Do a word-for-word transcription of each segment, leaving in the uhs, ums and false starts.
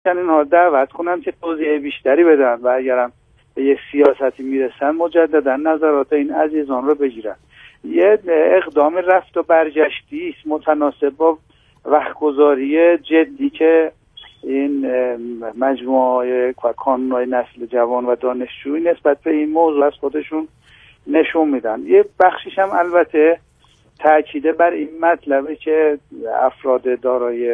اینها دعوت کنن که توضیح بیشتری بدن و اگرم به یه سیاستی میرسن مجددا نظرات این عزیزان رو بگیرن. یه اقدام رفت و برگشتی است متناسب با وقتگذاری جدی که این مجموعه کانون‌های نسل جوان و دانشجویی نسبت به این موضوع از خودشون نشون میدن. یه بخشیش هم البته تأکید بر این مطلبه که افراد دارای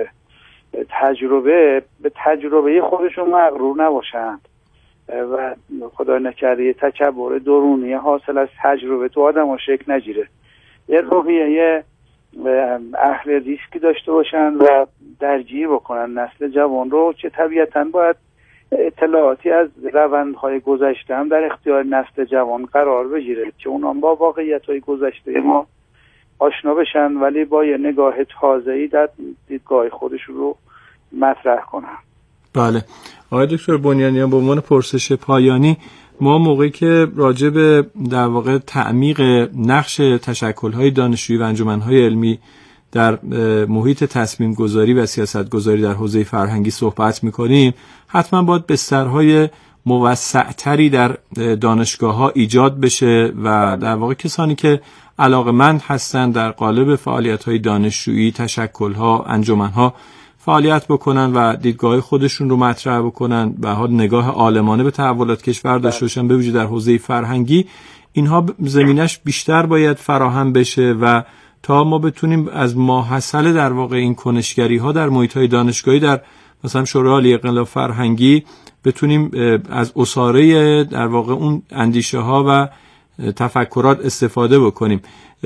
تجربه به تجربه خودشون مغرور نباشند و خدای نکرده تکبر درونی حاصل از تجربه تو آدم ها شکل نگیره. یه روحیه اهل ریسکی داشته باشن و درگیر بکنن نسل جوان رو که طبیعتاً باید اطلاعاتی از روندهای گذشته هم در اختیار نسل جوان قرار بگیره که اونا با واقعیت‌های گذشته ما آشنا بشن ولی با یه نگاه تازه‌ای در دیدگاه خودشون رو مطرح کنن. بله آقای دکتر بنیانیان، به عنوان پرسش پایانی، ما موقعی که راجع به در واقع تعمیق نقش تشکل‌های دانشجویی و انجمن‌های علمی در محیط تصمیم گذاری و سیاست گذاری در حوزه فرهنگی صحبت می‌کنیم، حتما باید بسترهای موسع‌تری در دانشگاه‌ها ایجاد بشه و در واقع کسانی که علاقه‌مند هستند در قالب فعالیت‌های دانشجویی، تشکل‌ها، انجمن‌ها فعالیت بکنن و دیدگاه خودشون رو مطرح بکنن و حال نگاه عالمانه به تحولات کشور داشته باشن، به ویژه در حوزه فرهنگی. اینها زمینش بیشتر باید فراهم بشه و تا ما بتونیم از ماحصل در واقع این کنشگری ها در محیط های دانشگاهی در مثلا شورای عالی انقلاب فرهنگی بتونیم از اساره در واقع اون اندیشه ها و تفکرات استفاده بکنیم.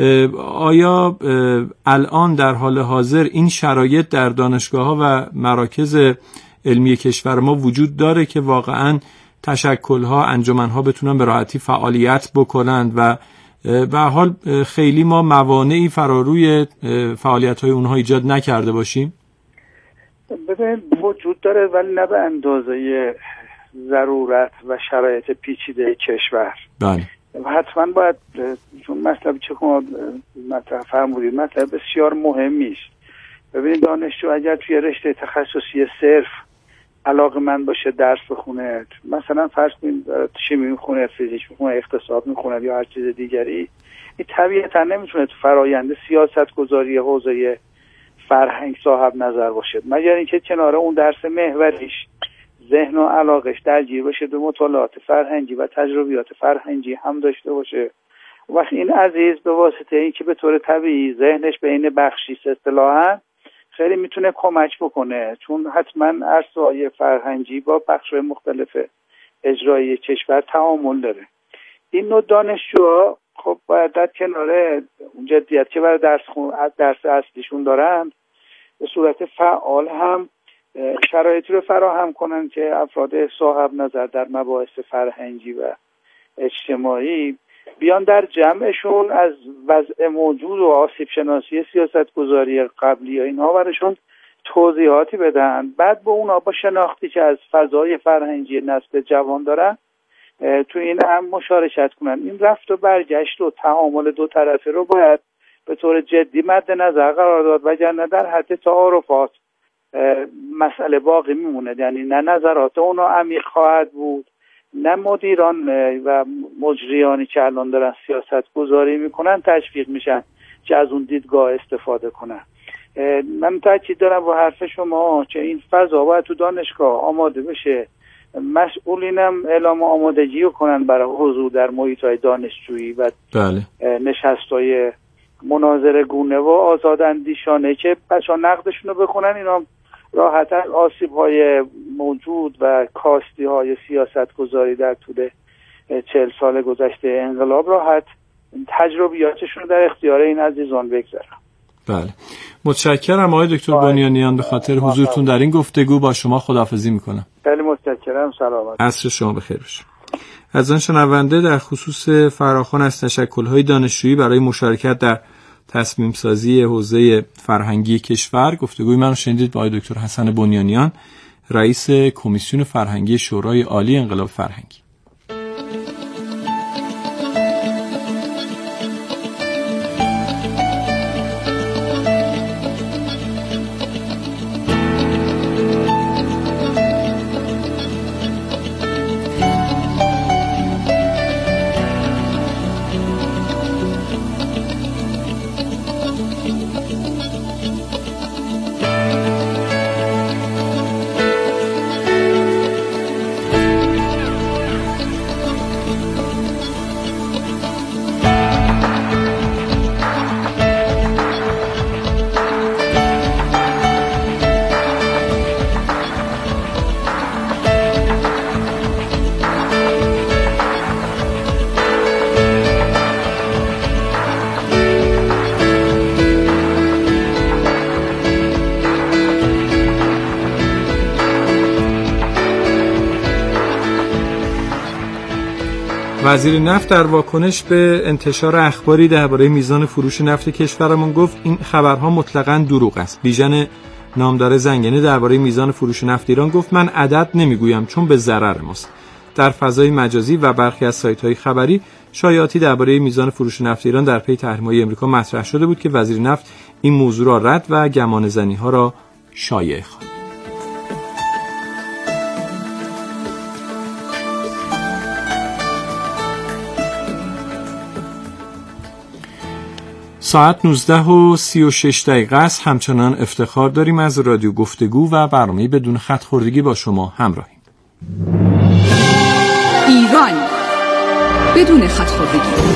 آیا الان در حال حاضر این شرایط در دانشگاه ها و مراکز علمی کشور ما وجود داره که واقعا تشکل ها، انجمن ها بتونن به راحتی فعالیت بکنند و به حال خیلی ما موانعی فراروی فعالیت های اونها ایجاد نکرده باشیم؟ ببین وجود داره ولی نه به اندازه ضرورت و شرایط پیچیده کشور. بله. حتما باید، چون مطلب چه کنم مطلب فرمودید مطلب بسیار مهمی است. ببینید دانشجو اگر توی رشته تخصصی صرف علاقه‌مند باشه درس بخونه، مثلا فرض کنید شیمی میخونه، فیزیک میخونه، اقتصاد میخونه یا هر چیز دیگری، این طبیعتا نمیتونه تو فرآیند سیاست گذاری حوزه فرهنگ صاحب نظر باشه، مگر اینکه کنار اون درس محوریش ذهن و علاقش درگیر بشه به مطالعات فرهنگی و تجربیات فرهنگی هم داشته باشه. وقتی این عزیز به واسطه این که به طور طبیعی ذهنش بین بخشی اصطلاحاً خیلی میتونه کمک بکنه، چون حتما عرصه‌های فرهنگی با بخش‌های مختلف اجرایی کشور تعامل داره. این نوع دانشجوها خب باید در کنار اون جدیت که برای درس خون درس اصلیشون دارن به صورت فعال هم شرایطی رو فراهم کنن که افراد صاحب نظر در مباحث فرهنگی و اجتماعی بیان در جمعشون از وضع موجود و آسیب شناسی سیاست گذاری قبلی یا اینها برشون توضیحاتی بدن، بعد با اونا با شناختی که از فضای فرهنگی نسل جوان دارن تو این هم مشارکت کنن. این رفت و برگشت و تعامل دو طرفه رو باید به طور جدی مد نظر قرار داد، وگرنه در حد تعارفات مسئله باقی میمونه، یعنی نه نظرات اونا عمیق خواهد بود، نه مدیران و مجریانی که الان دارن سیاست گذاری میکنن تشویق میشن که از اون دیدگاه استفاده کنن. من تاکید دارم با حرف شما که این فضا باید تو دانشگاه آماده بشه، مسئولینم اعلام آمادگی کنن برای حضور در محیط‌های دانشجویی و بله. نشست‌های مناظره گونه و آزاداندیشانه که بچه‌ها نقدشون رو بکنن، اینا راحت از آسیب‌های موجود و کاستی‌های سیاست گذاری در طول چهل سال گذشته انقلاب راحت تجربیاتشون رو در اختیار این عزیزان بگذارن. بله، متشکرم آقای دکتر بنیانیان به خاطر حضورتون در این گفتگو. با شما خداحافظی میکنم. خیلی متشکرم. سلامت. عصر شما بخیر باشه. از آن شنونده در خصوص فراخوان از تشکل‌های دانشجویی برای مشارکت در تصمیم سازی حوزه فرهنگی کشور گفتگوی من رو شنیدید با آقای دکتر حسن بنیانیان، رئیس کمیسیون فرهنگی شورای عالی انقلاب فرهنگی. وزیر نفت در واکنش به انتشار اخباری درباره میزان فروش نفت کشورمون گفت این خبرها مطلقاً دروغ است. بیژن نامدار زنگنه درباره میزان فروش نفت ایران گفت من عدد نمیگویم چون به ضرر ماست. در فضای مجازی و برخی از سایت‌های خبری شایعاتی درباره میزان فروش نفت ایران در پی تحریم‌های آمریکا مطرح شده بود که وزیر نفت این موضوع را رد و گمانه‌زنی‌ها را شایع خواند. ساعت نوزده و سی و شش دقیقه است. همچنان افتخار داریم از رادیو گفتگو و برنامه بدون خط خوردگی با شما همراهیم. ایران بدون خط خوردگی.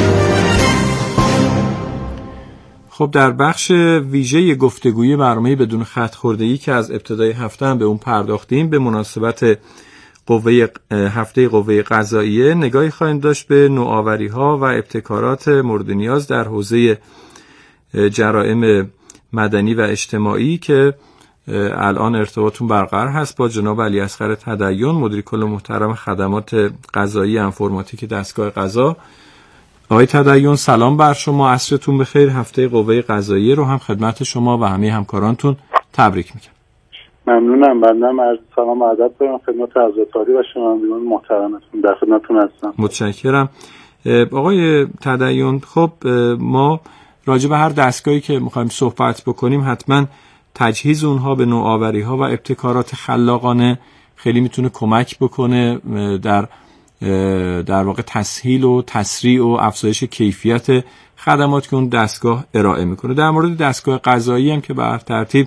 خب در بخش ویژه گفتگوی برنامه بدون خط خوردگی که از ابتدای هفته هم به اون پرداختیم، به مناسبت قوه هفته قوه قضاییه نگاهی خواهیم داشت به نوآوری‌ها و ابتکارات مورد نیاز در حوزه جرائم مدنی و اجتماعی که الان ارتباطتون برقرار هست با جناب علیاصغر تدین، مدیر کل محترم خدمات قضایی انفرماتیک دستگاه قضا. آقای تدین سلام بر شما، عصرتون بخیر. هفته قوه قضاییه رو هم خدمت شما و همه همکارانتون تبریک میگم. ممنونم. بنده عرض سلام و ادب دارم خدمت حضرت عالی و شنوندگان محترمتون، در خدمتتون هستم. متشکرم. آقای تدین، خب ما راجع به هر دستگاهی که می‌خوایم صحبت بکنیم حتما تجهیز اونها به نوآوری‌ها و ابتکارات خلاقانه خیلی میتونه کمک بکنه در در واقع تسهیل و تسریع و افزایش کیفیت خدمات که اون دستگاه ارائه میکنه. در مورد دستگاه قضایی هم که به هر ترتیب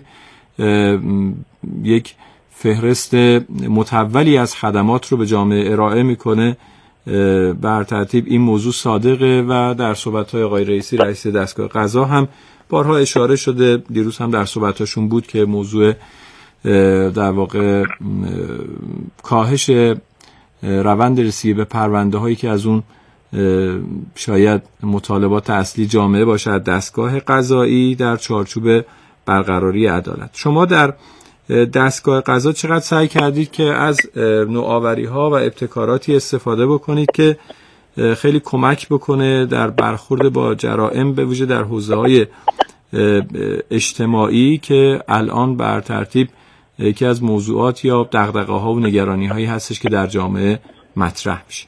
یک فهرست متولی از خدمات رو به جامعه ارائه میکنه، به هر ترتیب این موضوع صادقه و در صحبت‌های آقای رئیسی رئیس دستگاه قضا هم بارها اشاره شده. دیروز هم در صحبتاشون بود که موضوع در واقع کاهش روند رسیدگی به پرونده هایی که از اون شاید مطالبات اصلی جامعه باشد دستگاه قضایی در چارچوب برقراری عدالت. شما در دستگاه قضا چقدر سعی کردید که از نوآوری ها و ابتکاراتی استفاده بکنید که خیلی کمک بکنه در برخورد با جرائم به ویژه در حوزه های اجتماعی که الان بر ترتیب یکی از موضوعات یا دغدغه ها و نگرانی هایی هستش که در جامعه مطرح میشه؟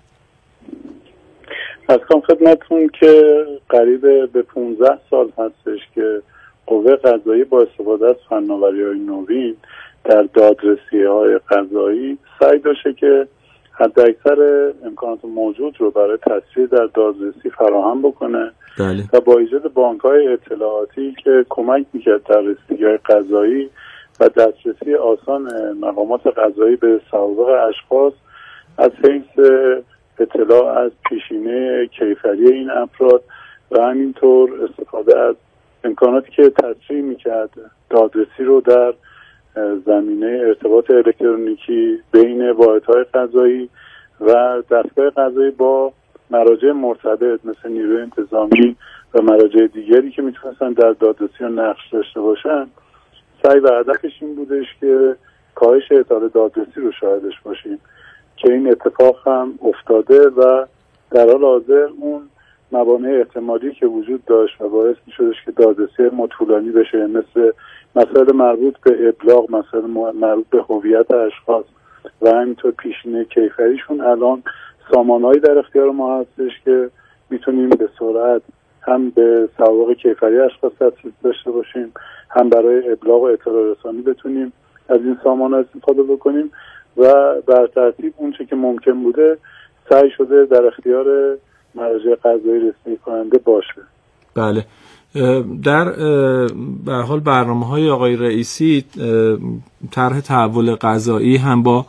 از کنم خدمتتون که قریب به پانزده سال هستش که قوه قضایی با استفاده از فناوری‌های نوین در دادرسی‌های قضایی سعی داشته که حداکثر امکانات موجود رو برای تسریع در دادرسی فراهم بکنه. بله. و با ایجاد بانک‌های اطلاعاتی که کمک می‌کرد در رسیدگی‌های قضایی و دسترسی آسان مقامات قضایی به سوابق اشخاص از حیث اطلاع از پیشینه کیفری این افراد و همینطور استفاده از امکاناتی که تسریع میکرد دادرسی رو در زمینه ارتباط الکترونیکی بین واحدهای قضایی و دستگاه قضایی با مراجع مرتبط مثل نیروی انتظامی و مراجع دیگری که میتونستن در دادرسی و نقش داشته باشن، سعی و هدفش این بودش که کاهش اعطال دادرسی رو شاهدش باشیم که این اتفاق هم افتاده و در حال حاضر اون موانع احتمالی که وجود داشت و باعث می شدش که دادرسی ما طولانی بشه، مثل مسائل مربوط به ابلاغ، مسائل مربوط به هویت اشخاص و همینطور پیشینه کیفریشون، الان سامانهایی در اختیار ما هستش که میتونیم به سرعت هم به سوابق کیفری اشخاص دسترسی داشته باشیم، هم برای ابلاغ و اطلاع رسانی بتونیم از این سامان‌ها استفاده بکنیم و بر ترتیب اون چه که ممکن بوده سعی شده در اختیار مراجع قضایی رسیدگی کننده باشه. بله. در به هر حال برنامه‌های آقای رئیسی طرح تحول قضایی هم با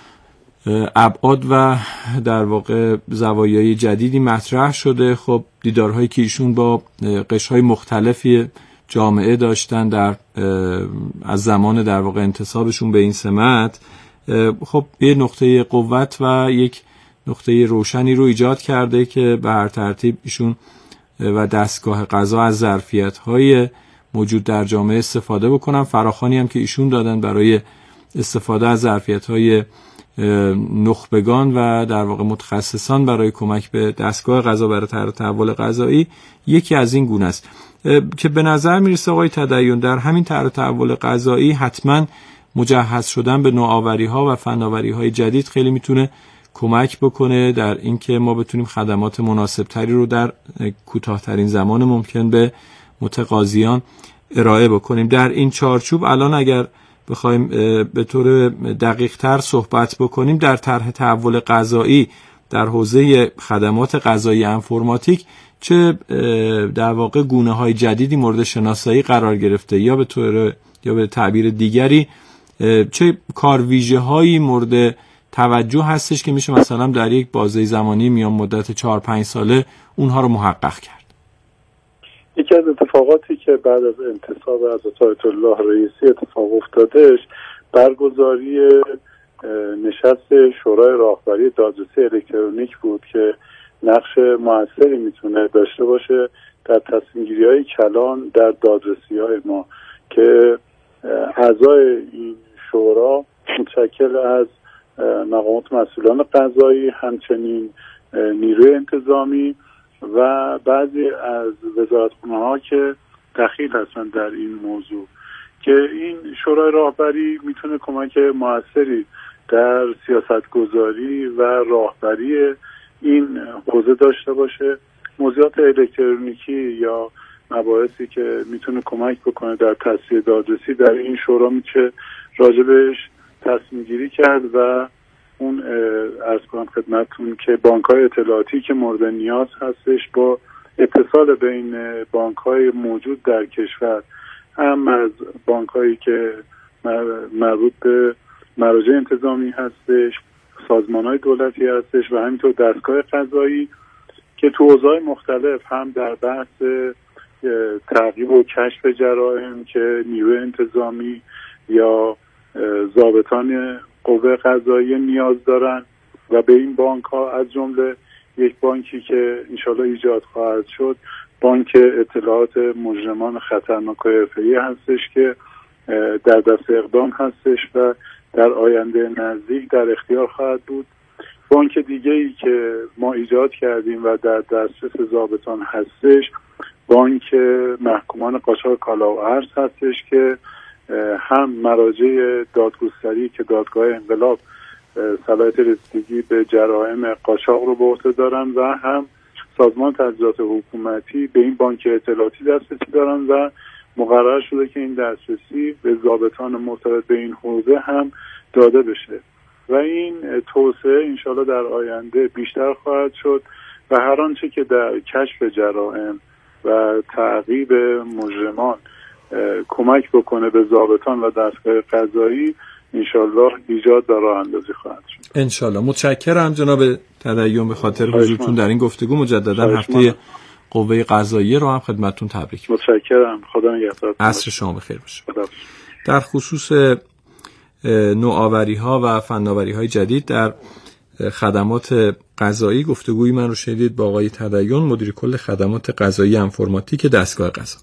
ابعاد و در واقع زوایای جدیدی مطرح شده. خب دیدارهایی که ایشون با قشرهای مختلفی جامعه داشتن در از زمان در واقع انتصابشون به این سمت، خب یه نقطه قوت و یک نقطه روشنی رو ایجاد کرده که به هر ترتیب ایشون و دستگاه قضا از ظرفیت‌های موجود در جامعه استفاده بکنن. فراخوانی هم که ایشون دادن برای استفاده از ظرفیت‌های نخبگان و در واقع متخصصان برای کمک به دستگاه قضا برای طرح تحول قضایی یکی از این گونه است که به نظر میرسه آقای تدین در همین طرح تحول قضایی حتما مجهز شدن به نوآوری‌ها و فناوری‌های جدید خیلی میتونه کمک بکنه در اینکه ما بتونیم خدمات مناسبتری رو در کوتاه‌ترین زمان ممکن به متقاضیان ارائه بکنیم. در این چارچوب الان اگر بخوایم به طور دقیق‌تر صحبت بکنیم در طرح تحول قضایی در حوزه خدمات قضایی انفرماتیک چه در واقع گونه‌های جدیدی مورد شناسایی قرار گرفته یا به طور یا به تعبیر دیگری چه کارویژه‌هایی مورد توجه هستش که میشه مثلا در یک بازه زمانی میان مدت چهار پنج ساله اونها رو محقق کرد؟ یکی از اتفاقاتی که بعد از انتصاب حضرت آیت الله رئیسی اتفاق افتادش برگزاری نشست شورای راهبری دادرسی الکترونیک بود که نقش موثری میتونه داشته باشه در تصمیم گیری های کلان در دادرسی های ما که اعضای این شورا متشکل از مقامات مسئولان قضایی، همچنین نیروی انتظامی و بعضی از وزارتخانه ها که دخیل هستن در این موضوع که این شورای راهبری میتونه کمک موثری در سیاست گذاری و راهبری این حوزه داشته باشه. موضوعات الکترونیکی یا مباحثی که میتونه کمک بکنه در تسریع دادرسی در این شورا میشه راجبش تصمیم گیری کرد و اون عرض کنم خدمتتون که بانک‌های اطلاعاتی که مورد نیاز هستش با اتصال بین بانک‌های موجود در کشور، هم از بانک‌هایی که مربوط به مراجع انتظامی هستش، سازمان‌های دولتی هستش و همینطور دستگاه قضایی که تو حوزه‌های مختلف هم در بحث تعقیب و کشف جرائم که نیروی انتظامی یا ضابطان قوه قضاییه نیاز دارن و به این بانک ها از جمله یک بانکی که انشالله ایجاد خواهد شد بانک اطلاعات مجرمان خطرناک حرفه‌ای هستش که در دست اقدام هستش و در آینده نزدیک در اختیار خواهد بود. بانک دیگه ای که ما ایجاد کردیم و در دسترس ضابطان هستش بانک محکومان قاچاق کالا و ارز هستش که هم مراجع دادگستری که دادگاه انقلاب صلاحیت رسیدگی به جرائم قاچاق رو به عهده دارن و هم سازمان تجهیزات حکومتی به این بانک اطلاعاتی دسترسی دارن و مقرر شده که این دسترسی به ضابطان مرتبط به این حوزه هم داده بشه و این توسعه انشالله در آینده بیشتر خواهد شد و هر آنچه که در کشف جرائم و تعقیب مجرمان کمک بکنه به ضابطان و دستگاه قضایی انشالله ایجاد و راه اندازی خواهد شد. انشالله. متشکرم جناب تدین به خاطر حضورتون در این گفتگو. مجددا هفته قوه قضاییه رو هم خدمتتون تبریک. متشکرم. خدا نگهدار. عصر شما بخیر باشه. در خصوص نوآوری‌ها و فناوری‌های جدید در خدمات قضایی گفتگویی من رو شنیدید با آقای تدین، مدیر کل خدمات قضایی انفرماتیک دستگاه قضا.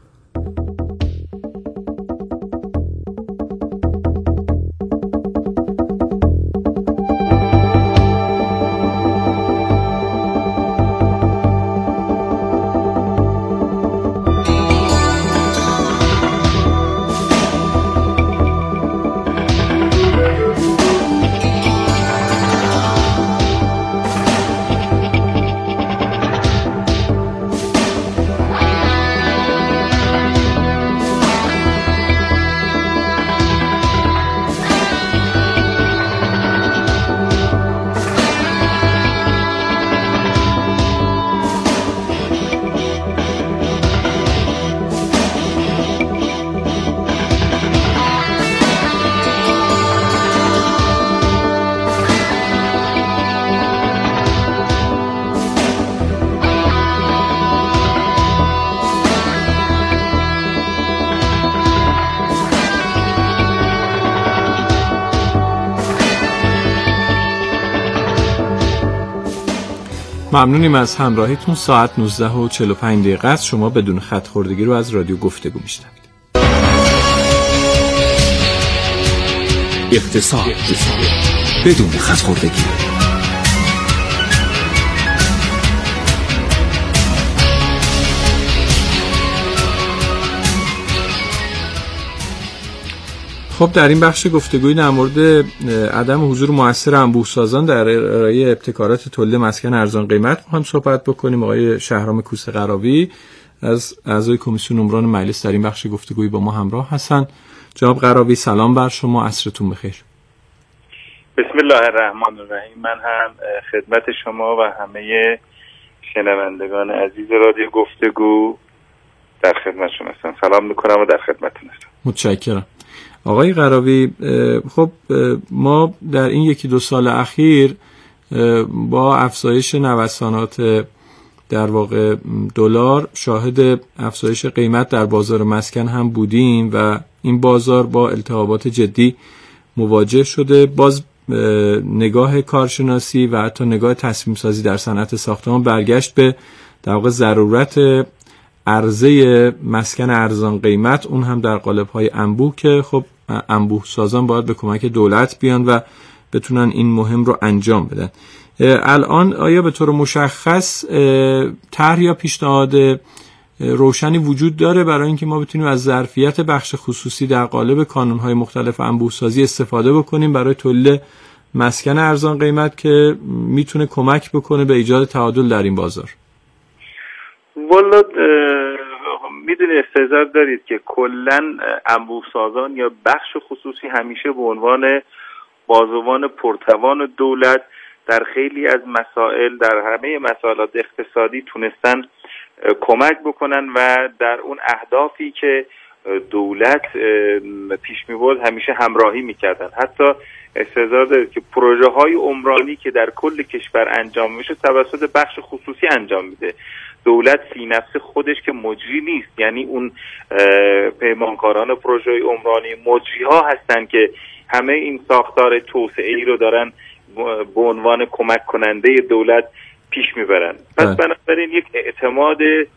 ممنونیم از همراهیتون. ساعت نوزده و چهل و پنج دقیقه است. شما بدون خط خوردگی رو از رادیو گفتگو میشنوید. اقتصاد. بدون خط‌خوردگی. خب در این بخش گفتگوی در مورد عدم حضور مؤثر انبوه‌سازان در ارائه ابتکارات تولید مسکن ارزان قیمت هم صحبت بکنیم. آقای شهرام کوسه قراوی از اعضای کمیسیون عمران مجلس در این بخش گفتگوی با ما همراه هستند. جناب قراوی سلام بر شما، عصرتون بخیر. بسم الله الرحمن الرحیم. من هم خدمت شما و همه شنوندگان عزیز رادیو گفتگو در خدمتشون هستم. سلام میکنم و در خدمتتون هستم. متشکرم. آقای قراوی، خب ما در این یکی دو سال اخیر با افزایش نوسانات در واقع دلار شاهد افزایش قیمت در بازار مسکن هم بودیم و این بازار با التهابات جدی مواجه شده. باز نگاه کارشناسی و حتی نگاه تصمیم سازی در صنعت ساختمان برگشت به در واقع ضرورت عرضه مسکن ارزان قیمت، اون هم در قالب‌های انبوه که خب انبوه سازان باید به کمک دولت بیان و بتونن این مهم رو انجام بدن. الان آیا به طور مشخص طرح یا پیشنهاد روشنی وجود داره برای اینکه ما بتونیم از ظرفیت بخش خصوصی در قالب کانون‌های مختلف انبوه سازی استفاده بکنیم برای تولید مسکن ارزان قیمت که میتونه کمک بکنه به ایجاد تعادل در این بازار؟ والا میدونی استحضار دارید که کلن انبوه سازان یا بخش خصوصی همیشه به عنوان بازوان پرتوان دولت در خیلی از مسائل، در همه مسائلات اقتصادی تونستن کمک بکنن و در اون اهدافی که دولت پیش می‌برد همیشه همراهی میکردن. حتی استحضار دارید که پروژه های عمرانی که در کل کشور انجام میشه توسط بخش خصوصی انجام میده. دولت فی نفس خودش که مجری نیست، یعنی اون پیمانکاران پروژه عمرانی مجری ها هستن که همه این ساختار توسعه‌ای رو دارن به عنوان کمک کننده دولت پیش میبرن. پس بنابراین یک اعتماد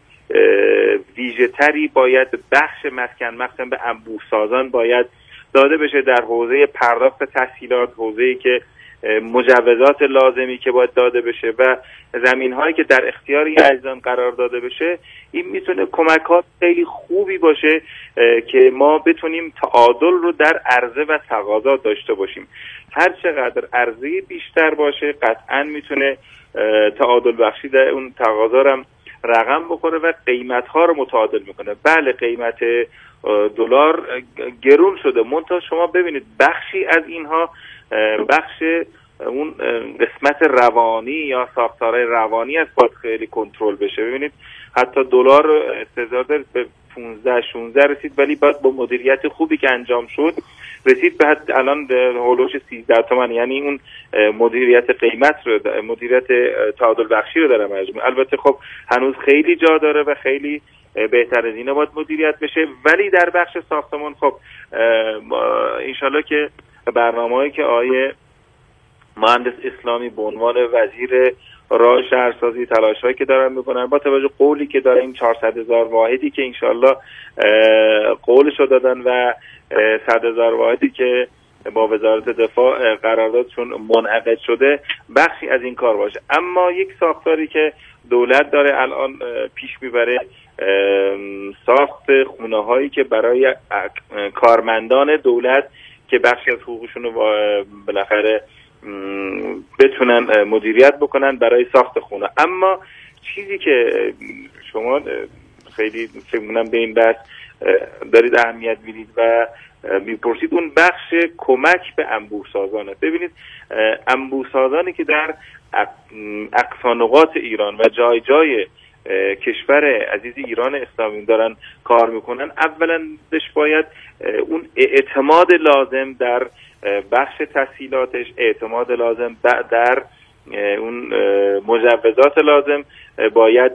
ویژه تری باید بخش مسکن مخصوصا به انبوه سازان باید داده بشه در حوزه پرداخت تسهیلات، حوزه‌ای که مجوزات لازمی که باید داده بشه و زمین‌هایی که در اختیار این عزیزان قرار داده بشه. این میتونه کمکات خیلی خوبی باشه که ما بتونیم تعادل رو در عرضه و تقاضا داشته باشیم. هر چقدر عرضه بیشتر باشه قطعاً میتونه تعادل بخشی در اون تقاضا رو رقم بخوره و قیمت‌ها رو متعادل میکنه. بله قیمت دلار گرون شده، منتها شما ببینید بخشی از اینها بخش اون قسمت روانی یا ساختار روانی است باید خیلی کنترل بشه. ببینید حتی دلار استحضار دارید به پانزده شانزده رسید، ولی بعد با مدیریت خوبی که انجام شد رسید به حد الان هولوش سیزده تومن، یعنی اون مدیریت قیمت رو، مدیریت تعادل بخشی رو داره مجموع. البته خب هنوز خیلی جا داره و خیلی بهتر از اینا باید مدیریت بشه، ولی در بخش ساختمان خب انشالله که برنامه‌ای که آیه مهندس اسلامی به عنوان وزیر راه شهرسازی تلاش‌هایی که دارن میکنن با توجه قولی که داره این چهارصد هزار واحدی که انشالله قولش رو دادن و صد هزار واحدی که با وزارت دفاع قراردادشون منعقد شده بخشی از این کار باشه. اما یک ساختاری که دولت داره الان پیش میبره ساخت خونه هایی که برای کارمندان دولت که بخشی از حقوقشون رو بالاخره بتونن مدیریت بکنن برای ساخت خونه. اما چیزی که شما خیلی فکر می‌کنم به این بحث دارید اهمیت میدید و میپرسید اون بخش کمک به انبوه سازانه. ببینید انبوه سازانی که در اقصا نقاط ایران و جای جای کشور عزیز ایران اسلامی دارن کار میکنن، اولا دش باید اون اعتماد لازم در بخش تسهیلاتش، اعتماد لازم در اون مجوزات لازم باید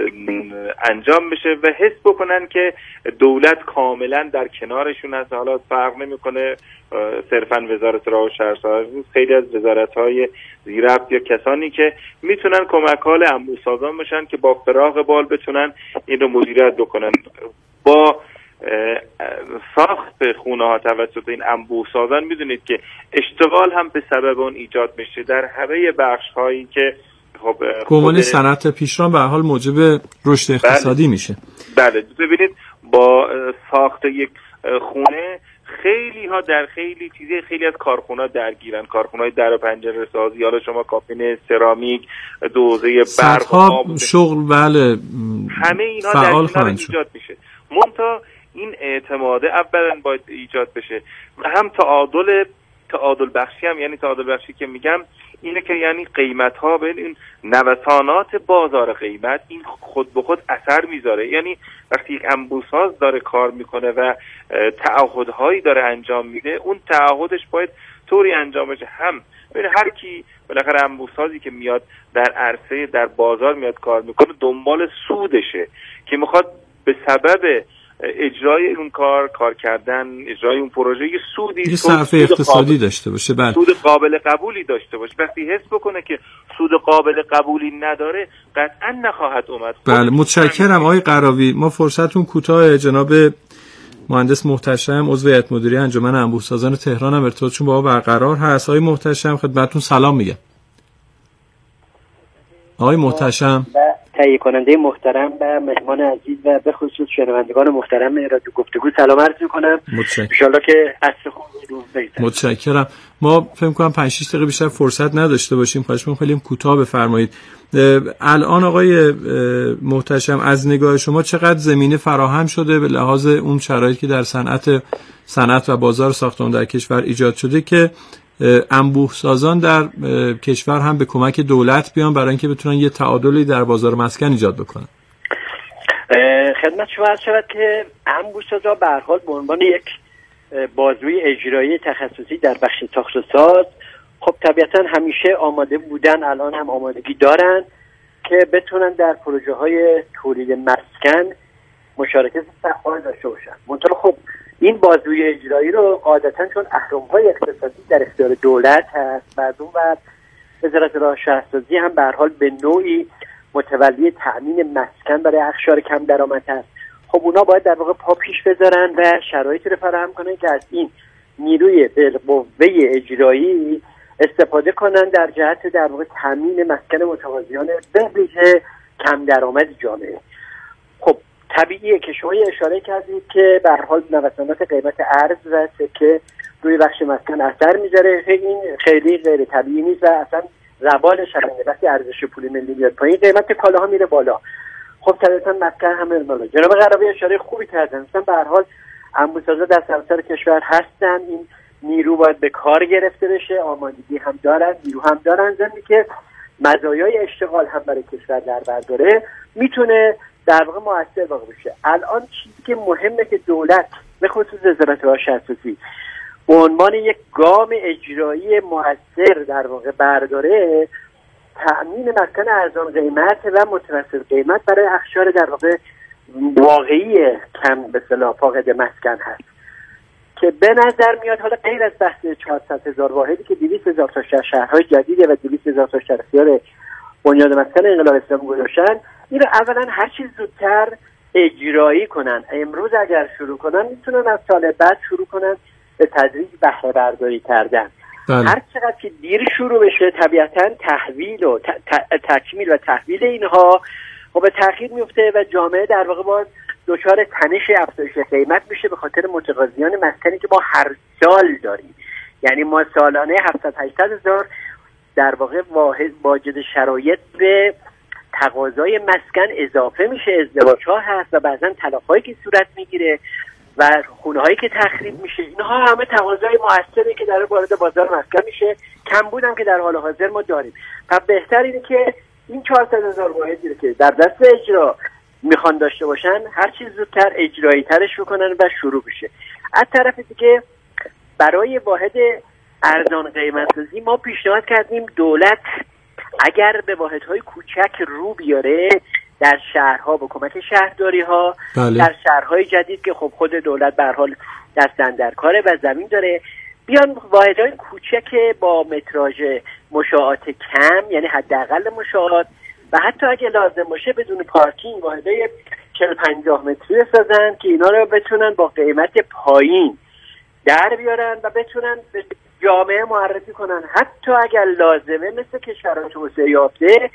انجام بشه و حس بکنن که دولت کاملا در کنارشون هست. حالا فرق نمیکنه صرفا وزارت راه و شهرسازی، خیلی از وزارت‌های زیربط یا کسانی که میتونن کمک حال انبوه سازان باشن که با فراغ بال بتونن این رو مدیریت بکنن. با ساخت خونه ها توسط این انبوه سازان میدونید که اشتغال هم به سبب اون ایجاد میشه در همه بخش هایی که خب به عنوان صنعت پیشران به هر حال موجب رشد اقتصادی بله. میشه. بله ببینید با ساخت یک خونه خیلی ها در خیلی چیزی خیلی از کارخونه درگیرن، کارخونه‌های در و پنجره سازی، حالا شما کابین سرامیک، دوزه برق، آب، شغل، بله همه اینا در کنار ایجاد میشه. منتها این اعتماد اولا باید ایجاد بشه و هم تعادل تعادل بخشی هم، یعنی تعادل بخشی که میگم اینه که یعنی قیمت ها به این نوسانات بازار قیمت این خود به خود اثر میذاره. یعنی وقتی یک انبوه‌ساز داره کار میکنه و تعهدهایی داره انجام میده، اون تعهدش باید طوری انجام بشه هم ببین هر کی بالاخره انبوه‌سازی که میاد در عرصه در بازار میاد کار میکنه دنبال سودشه که میخواد به سبب اجرای اون کار کار کردن اجرای اون پروژه یه سودی یه صرفه اقتصادی قابل... داشته باشه، بله سود قابل قبولی داشته باشه. وقتی حس بکنه که سود قابل قبولی نداره قطعا نخواهد اومد. بله متشکرم آقای قراوی. ما فرصتون کوتاه. جناب مهندس محتشم عضو هیئت مدیره انجمن انبوه‌سازان تهران هم ارتباطشون با ما برقرار هست. آقای محتشم خدمتتون سلام میگم. آقای محتشم تهیه کننده محترم و مهمان عزیز و به خصوص شنوندگان محترم رادیو گفتگو سلام عرض می‌کنم. متشکرم. ان شاءالله که عصر خوب رو بگذره. متشکرم. ما فکر کنم پنج شش دقیقه بیشتر فرصت نداشته باشیم. خواهش می‌کنم خیلی کوتاه بفرمایید. الان آقای محتشم از نگاه شما چقدر زمینه فراهم شده به لحاظ اون شرایطی که در صنعت صنعت و بازار ساختمان در کشور ایجاد شده که انبوه سازان در کشور هم به کمک دولت بیان برای اینکه بتونن یه تعادلی در بازار مسکن ایجاد بکنن؟ خدمت شما عرض شود که انبوه سازا به هر حال به عنوان یک بازوی اجرایی تخصصی در بخش ساخت و ساز خب طبیعتا همیشه آماده بودن، الان هم آمادگی دارن که بتونن در پروژه های تولید مسکن مشارکت فعال داشته باشن. منتها خب این بازوی اجرایی رو قاعدتاً چون اهرم‌های اقتصادی در اختیار دولت هست، بعد اون بعد وزارت راه شهرسازی هم به هر حال به نوعی متولی تأمین مسکن برای اقشار کم درآمد هست. خب اونا باید در واقع پا پیش بذارن و شرایطی رو فراهم کنن که از این نیروی بالقوه اجرایی استفاده کنن در جهت در واقع تأمین مسکن متقاضیان به ویژه کم درآمد جامعه. خب طبیعیه که شما اشاره کردید که به هر حال نوسانات قیمت ارز و سکه روی بخش مسکن اثر میذاره. این خیلی غیر طبیعی نیست و اصلا روالش همینه. وقتی ارزش پول ملی میاد پایین قیمت کالاها میره بالا. خب طبیعتا مسکن هم میره بالا. جناب قراوی اشاره خوبی کردن. مثلا به هر حال انبوه‌سازا در سراسر کشور هستن. این نیرو باید به کار گرفته بشه، آمادگی هم دارن، نیرو هم دارن، زمین که مزایای اشتغال هم برای کشور در بر داره میتونه در واقع مؤثر واقع بشه. الان چیزی که مهمه که دولت به خصوص وزارت راه شهرسازی به عنوان یک گام اجرایی مؤثر در واقع برداره تأمین مسکن ارزان قیمت و متوسط قیمت برای اقشار در واقع واقعی کم به اصطلاح فاقد مسکن هست که به نظر میاد حالا غیر از بحث چهارصد هزار واحدی که دویست هزار تا شهرهای جدیده و دویست هزار تا شهر اختیار بنیاد مسکن انقلاب اسلامی گذاشتن، این رو اولا هر چیز زودتر اجرایی کنن. امروز اگر شروع کنن میتونن از سال بعد شروع کنن به تدریج بهره برداری کردن. بله. هر چقدر که دیر شروع بشه طبیعتا تحویل و ت... ت... تکمیل و تحویل اینها و به تأخیر میفته و جامعه در واقع باز دچار تنش افزایش قیمت میشه به خاطر متقاضیان مسکنی که ما هر سال داریم. یعنی ما سالانه هفتصد هشتصد هزار در واقع واحد واجد شرایط به تقاضای مسکن اضافه میشه. ازدواج‌ها هست و بعضا طلاق‌هایی که صورت میگیره و خونه‌هایی که تخریب میشه. اینها همه تقاضای موثری که در وارد بازار مسکن میشه. کم بودم که در حال حاضر ما داریم. پس بهتر اینه که این چهارصد هزار واحدی که در دست اجرا میخوان داشته باشن هر چیز زودتر اجرایی ترش بکنن و شروع بشه. از طرف دیگه برای واحد ارزان قیمت‌سازی ما پیشنهاد کردیم دولت اگر به واحدهای کوچک رو بیاره در شهرها با کمک شهرداری‌ها، بله. در شهرهای جدید که خب خود دولت به هر حال دست اندر کاره و زمین داره، بیان واحدهای کوچک با متراژ مشاعات کم، یعنی حداقل مشاعات و حتی اگه لازم باشه بدون پارکینگ واحدهای چهل پنجاه متری بسازن که اینا رو بتونن با قیمت پایین در بیارن و بتونن به جامعه معرفی کنن. حتی اگر لازمه مثل کشورهای توسعه یافته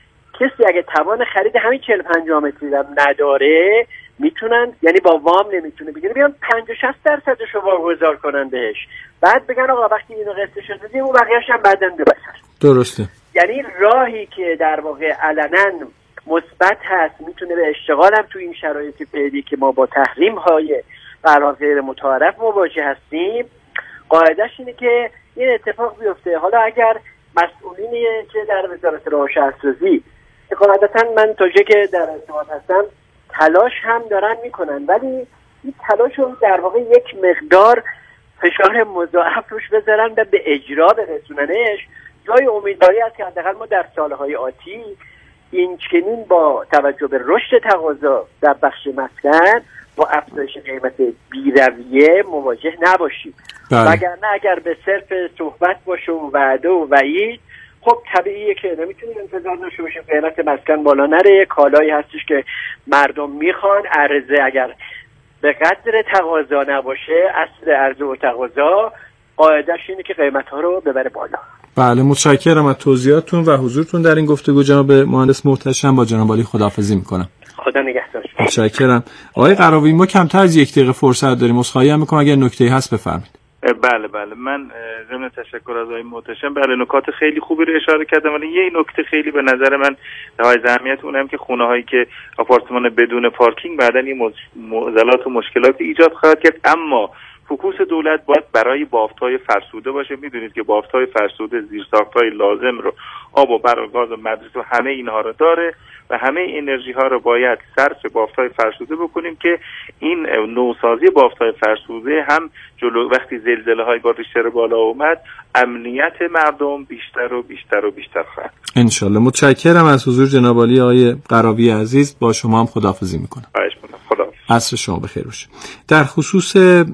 کسی اگه توان خرید همین چهل پنجاه متری هم نداره میتونن، یعنی با وام نمیتونه بگیره، بیان پنجاه شصت درصدش رو واگذار کنن بهش، بعد بگن آقا وقتی اینو قسطش رو دادیم اون بقیه‌اش هم بعداً ببخشن. درسته. یعنی راهی که در واقع علنا مثبت هست میتونه به اشتغال هم تو این شرایط فعلی که ما با تحریم های برای غیر متعارف مواجه هستیم، قاعدش اینه که این اتفاق بیفته. حالا اگر مسئولینی که در وزارت راه و شهرسازی قاعدتا من تا جایی که در ارتباط هستم تلاش هم دارن میکنن، ولی این تلاش رو در واقع یک مقدار فشار مضاعف روش بذارن و به اجرا برسوننش، جای امیدواری هست که حداقل ما در سالهای آتی این چنین با توجه به رشد تقاضا در بخش مسکن با افزایش قیمت بی‌رویه مواجه نباشیم. وگرنه اگر به صرف صحبت باشه و وعده و وعید، خب طبیعیه که نمیتونیم انتظار داشته باشیم قیمت مسکن بالا نره. کالایی هستش که مردم میخوان، عرضه اگر به قدر تقاضا نباشه، اصل عرضه و تقاضا قاعدش اینه که قیمت ها رو ببره بالا. بله، متشکرم از توضیحاتتون و حضورتون در این گفتگو. جناب مهندس محتشم، با جناب عالی خداحافظی میکنم. خدا نگهدار. متشکرم. آقای قراوی، ما کمتر از یک دقیقه فرصت داریم، عذرخواهی هم میکنم اگر نکته‌ای هست بفرمایید. بله بله، من ضمن تشکر از آقای محتشم، بله نکات خیلی خوبی رو اشاره کردم، ولی یه نکته خیلی به نظر من های اهمیت اونم که خونه هایی که آپارتمان بدون پارکینگ بعدن این معضلات و مشکلات ایجاد خواهد کرد. اما فوکوس دولت باید برای بافت‌های فرسوده باشه. میدونید که بافت‌های فرسوده زیرساخت‌های لازم رو، آب و برق و گاز و مدرسه و همه اینها رو داره و همه انرژی ها رو باید صرف بافت‌های فرسوده بکنیم که این نوسازی بافت‌های فرسوده هم جلو وقتی زلزله‌های با ریشتر بالا اومد امنیت مردم بیشتر و بیشتر و بیشتر خواهد. انشالله. متشکرم از حضور جناب عالی آقای قراوی عزیز. با شما هم خداحافظی میکنم. خواهش می‌کنم. خدا. عصر شما بخیر باشه. در خصوص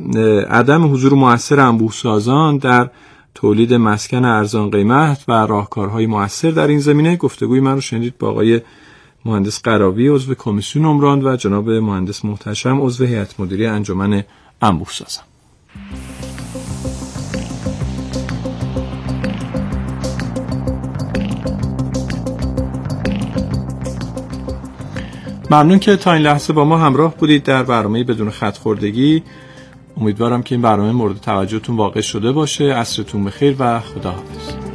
عدم حضور مؤثر انبوه‌سازان در تولید مسکن ارزان قیمت و راهکارهای مؤثر در این زمینه گفتگوی من رو شنیدید با آقای مهندس قراوی عضو کمیسیون عمران و جناب مهندس محتشم عضو هیئت مدیره انجمن انبوه‌سازان. ممنون که تا این لحظه با ما همراه بودید در برنامه بدون خط خوردگی. امیدوارم که این برنامه مورد توجهتون واقع شده باشه. عصرتون بخیر و خداحافظ.